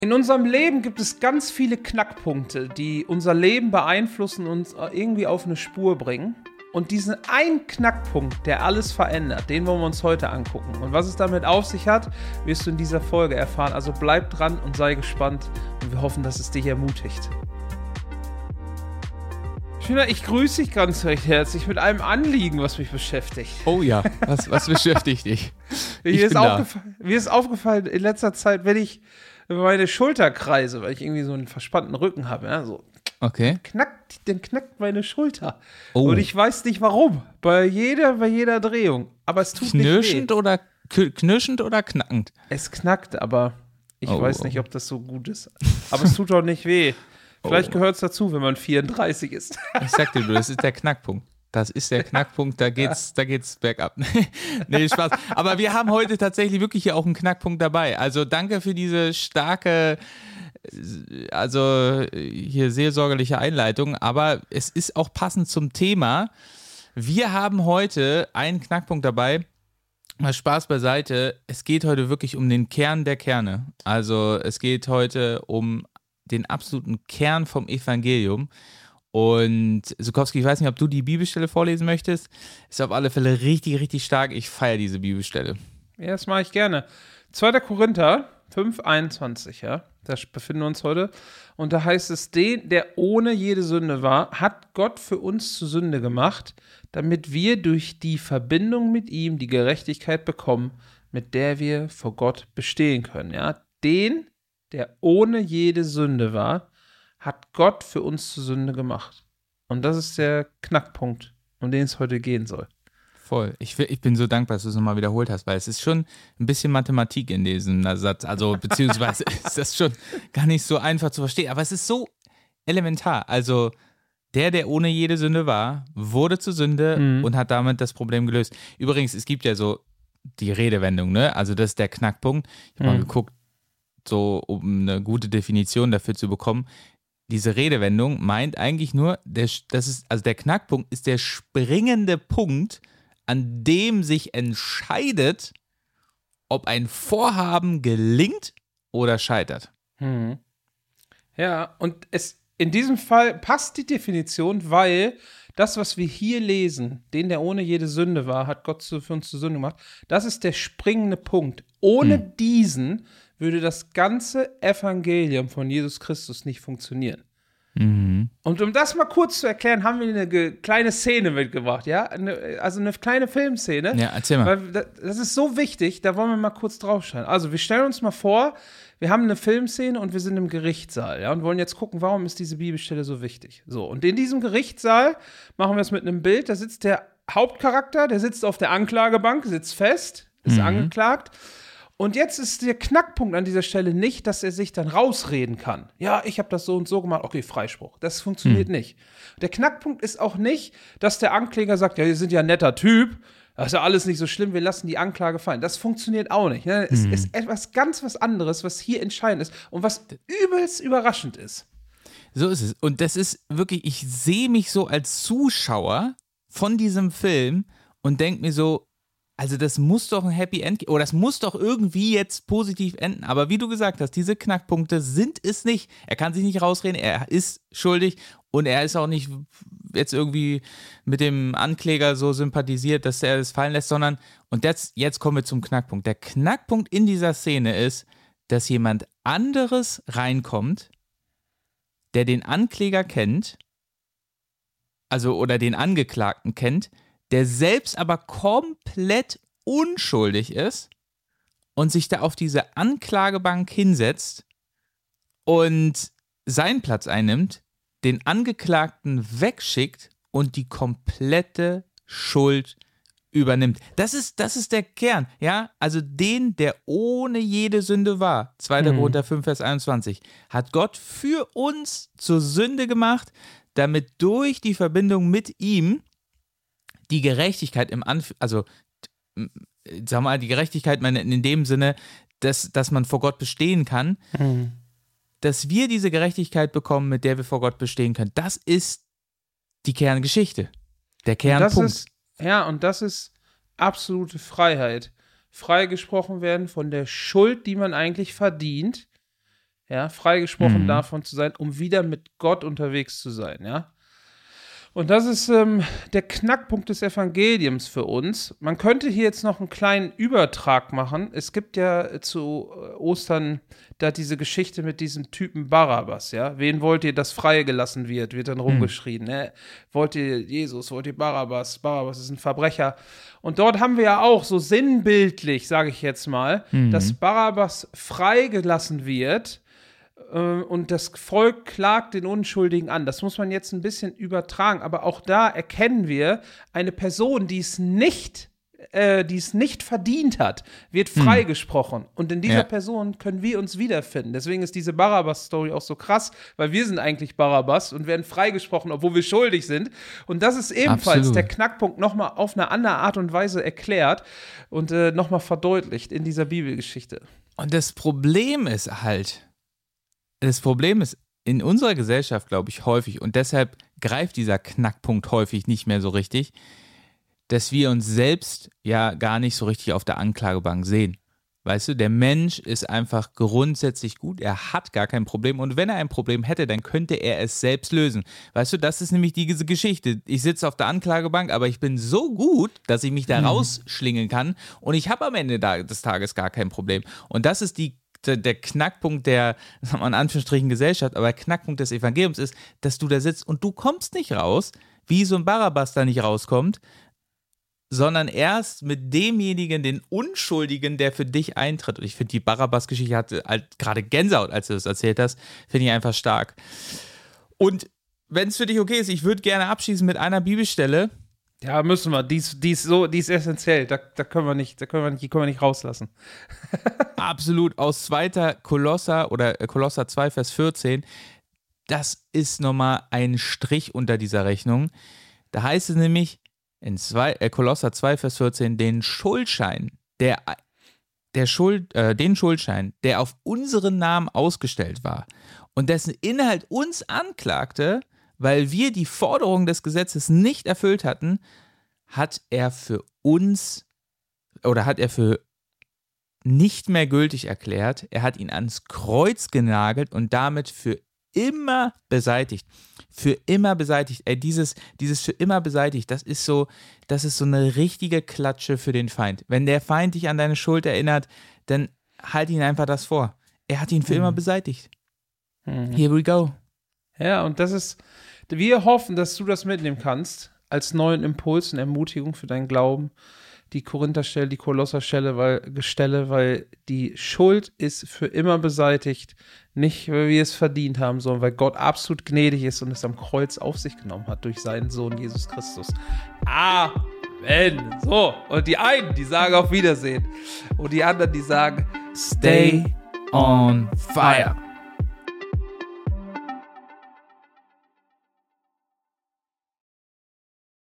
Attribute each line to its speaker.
Speaker 1: In unserem Leben gibt es ganz viele Knackpunkte, die unser Leben beeinflussen und uns irgendwie auf eine Spur bringen. Und diesen einen Knackpunkt, der alles verändert, den wollen wir uns heute angucken. Und was es damit auf sich hat, wirst du in dieser Folge erfahren. Also bleib dran und sei gespannt. Und wir hoffen, dass es dich ermutigt. Schöner, ich grüße dich ganz recht herzlich mit einem Anliegen, was mich beschäftigt.
Speaker 2: Oh ja, was beschäftigt dich?
Speaker 1: Mir ist aufgefallen, in letzter Zeit, wenn ich meine Schulter kreise, weil ich irgendwie so einen verspannten Rücken habe, ja, so.
Speaker 2: Okay.
Speaker 1: Dann knackt meine Schulter.
Speaker 2: Oh.
Speaker 1: Und ich weiß nicht warum. Bei jeder Drehung. Aber es tut
Speaker 2: Knirschend
Speaker 1: nicht weh.
Speaker 2: oder knirschend oder knackend?
Speaker 1: Es knackt, aber ich weiß nicht,
Speaker 2: Oh.
Speaker 1: ob das so gut ist. Aber es tut auch nicht weh. Vielleicht gehört es dazu, wenn man 34 ist.
Speaker 2: Ich sag dir, das ist der Knackpunkt. Das ist der Knackpunkt, da geht's bergab. Nee, Spaß. Aber wir haben heute tatsächlich wirklich hier auch einen Knackpunkt dabei. Also danke für diese starke, also hier seelsorgerliche Einleitung. Aber es ist auch passend zum Thema. Wir haben heute einen Knackpunkt dabei. Mal Spaß beiseite. Es geht heute wirklich um den Kern der Kerne. Also es geht heute um den absoluten Kern vom Evangelium. Und Sukowski, ich weiß nicht, ob du die Bibelstelle vorlesen möchtest. Ist auf alle Fälle richtig, richtig stark. Ich feiere diese Bibelstelle.
Speaker 1: Ja, das mache ich gerne. 2. Korinther 5,21, ja. Da befinden wir uns heute. Und da heißt es, den, der ohne jede Sünde war, hat Gott für uns zur Sünde gemacht, damit wir durch die Verbindung mit ihm die Gerechtigkeit bekommen, mit der wir vor Gott bestehen können, ja. Den, der ohne jede Sünde war, hat Gott für uns zur Sünde gemacht. Und das ist der Knackpunkt, um den es heute gehen soll.
Speaker 2: Voll. Ich bin so dankbar, dass du es nochmal wiederholt hast, weil es ist schon ein bisschen Mathematik in diesem Satz. Also, beziehungsweise ist das schon gar nicht so einfach zu verstehen. Aber es ist so elementar. Also, der ohne jede Sünde war, wurde zur Sünde und hat damit das Problem gelöst. Übrigens, es gibt ja so die Redewendung, ne? Also, das ist der Knackpunkt. Ich habe mal geguckt, so um eine gute Definition dafür zu bekommen. Diese Redewendung meint eigentlich nur, der Knackpunkt ist der springende Punkt, an dem sich entscheidet, ob ein Vorhaben gelingt oder scheitert.
Speaker 1: Ja, und in diesem Fall passt die Definition, weil das, was wir hier lesen, den, der ohne jede Sünde war, hat Gott für uns zur Sünde gemacht, das ist der springende Punkt. Ohne diesen würde das ganze Evangelium von Jesus Christus nicht funktionieren. Und um das mal kurz zu erklären, haben wir eine kleine Szene mitgebracht, ja? Also eine kleine Filmszene.
Speaker 2: Ja, erzähl mal.
Speaker 1: Weil das ist so wichtig, da wollen wir mal kurz draufschauen. Also wir stellen uns mal vor, wir haben eine Filmszene und wir sind im Gerichtssaal, ja? Und wollen jetzt gucken, warum ist diese Bibelstelle so wichtig. So, und in diesem Gerichtssaal machen wir es mit einem Bild, da sitzt der Hauptcharakter, der sitzt auf der Anklagebank, sitzt fest, ist angeklagt. Und jetzt ist der Knackpunkt an dieser Stelle nicht, dass er sich dann rausreden kann. Ja, ich habe das so und so gemacht, okay, Freispruch. Das funktioniert nicht. Der Knackpunkt ist auch nicht, dass der Ankläger sagt, ja, wir sind ja ein netter Typ, das ist ja alles nicht so schlimm, wir lassen die Anklage fallen. Das funktioniert auch nicht. Ne? Es ist etwas ganz was anderes, was hier entscheidend ist und was übelst überraschend ist.
Speaker 2: So ist es. Und das ist wirklich, ich sehe mich so als Zuschauer von diesem Film und denke mir so, also das muss doch ein Happy End geben, oder das muss doch irgendwie jetzt positiv enden. Aber wie du gesagt hast, diese Knackpunkte sind es nicht. Er kann sich nicht rausreden, er ist schuldig und er ist auch nicht jetzt irgendwie mit dem Ankläger so sympathisiert, dass er es fallen lässt, sondern, und jetzt kommen wir zum Knackpunkt. Der Knackpunkt in dieser Szene ist, dass jemand anderes reinkommt, der den Ankläger kennt, also oder den Angeklagten kennt, der selbst aber komplett unschuldig ist und sich da auf diese Anklagebank hinsetzt und seinen Platz einnimmt, den Angeklagten wegschickt und die komplette Schuld übernimmt. Das ist der Kern, ja? Also den, der ohne jede Sünde war, 2. Korinther 5, Vers 21, hat Gott für uns zur Sünde gemacht, damit durch die Verbindung mit ihm die Gerechtigkeit die Gerechtigkeit in dem Sinne, dass man vor Gott bestehen kann, dass wir diese Gerechtigkeit bekommen, mit der wir vor Gott bestehen können. Das ist die Kerngeschichte, der Kernpunkt.
Speaker 1: Und das ist absolute Freiheit. Freigesprochen werden von der Schuld, die man eigentlich verdient, ja, freigesprochen davon zu sein, um wieder mit Gott unterwegs zu sein, ja. Und das ist der Knackpunkt des Evangeliums für uns. Man könnte hier jetzt noch einen kleinen Übertrag machen. Es gibt ja zu Ostern da diese Geschichte mit diesem Typen Barabbas, ja. Wen wollt ihr, dass freigelassen wird? Wird dann rumgeschrien, ne? Wollt ihr Jesus, wollt ihr Barabbas? Barabbas ist ein Verbrecher. Und dort haben wir ja auch so sinnbildlich, sage ich jetzt mal, dass Barabbas freigelassen wird. Und das Volk klagt den Unschuldigen an. Das muss man jetzt ein bisschen übertragen. Aber auch da erkennen wir, eine Person, die es nicht verdient hat, wird freigesprochen. Und in dieser Person können wir uns wiederfinden. Deswegen ist diese Barabbas-Story auch so krass, weil wir sind eigentlich Barabbas und werden freigesprochen, obwohl wir schuldig sind. Und das ist ebenfalls der Knackpunkt nochmal auf eine andere Art und Weise erklärt und nochmal verdeutlicht in dieser Bibelgeschichte.
Speaker 2: Und das Problem ist in unserer Gesellschaft, glaube ich, häufig, und deshalb greift dieser Knackpunkt häufig nicht mehr so richtig, dass wir uns selbst ja gar nicht so richtig auf der Anklagebank sehen. Weißt du, der Mensch ist einfach grundsätzlich gut, er hat gar kein Problem und wenn er ein Problem hätte, dann könnte er es selbst lösen. Weißt du, das ist nämlich diese Geschichte. Ich sitze auf der Anklagebank, aber ich bin so gut, dass ich mich da rausschlingen kann und ich habe am Ende des Tages gar kein Problem. Und das ist der Knackpunkt der, sagen wir in Anführungsstrichen, Gesellschaft, aber der Knackpunkt des Evangeliums ist, dass du da sitzt und du kommst nicht raus, wie so ein Barabbas da nicht rauskommt, sondern erst mit demjenigen, den Unschuldigen, der für dich eintritt. Und ich finde, die Barabbas-Geschichte hatte halt gerade Gänsehaut, als du das erzählt hast, finde ich einfach stark. Und wenn es für dich okay ist, ich würde gerne abschließen mit einer Bibelstelle.
Speaker 1: Ja, müssen wir. Die ist essentiell. Da können wir nicht rauslassen.
Speaker 2: Absolut. Aus 2. Kolosser 2, Vers 14. Das ist nochmal ein Strich unter dieser Rechnung. Da heißt es nämlich in Kolosser 2, Vers 14, den Schuldschein, der auf unseren Namen ausgestellt war und dessen Inhalt uns anklagte, weil wir die Forderungen des Gesetzes nicht erfüllt hatten, hat er für nicht mehr gültig erklärt. Er hat ihn ans Kreuz genagelt und damit für immer beseitigt. Für immer beseitigt. Dieses für immer beseitigt, das ist so eine richtige Klatsche für den Feind. Wenn der Feind dich an deine Schuld erinnert, dann halt ihn einfach das vor. Er hat ihn für immer beseitigt. Here we go.
Speaker 1: Ja, und wir hoffen, dass du das mitnehmen kannst, als neuen Impuls und Ermutigung für deinen Glauben. Die Korintherstelle, die Kolosserstelle, weil die Schuld ist für immer beseitigt. Nicht, weil wir es verdient haben, sondern weil Gott absolut gnädig ist und es am Kreuz auf sich genommen hat durch seinen Sohn Jesus Christus. Amen. So, und die einen, die sagen auf Wiedersehen. Und die anderen, die sagen,
Speaker 2: Stay on fire.